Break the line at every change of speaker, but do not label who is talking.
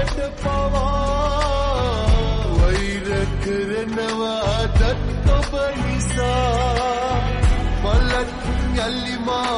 මට පවා වෛර කරනවා දත් ඔබ නිසා මලක් යල්ලි මා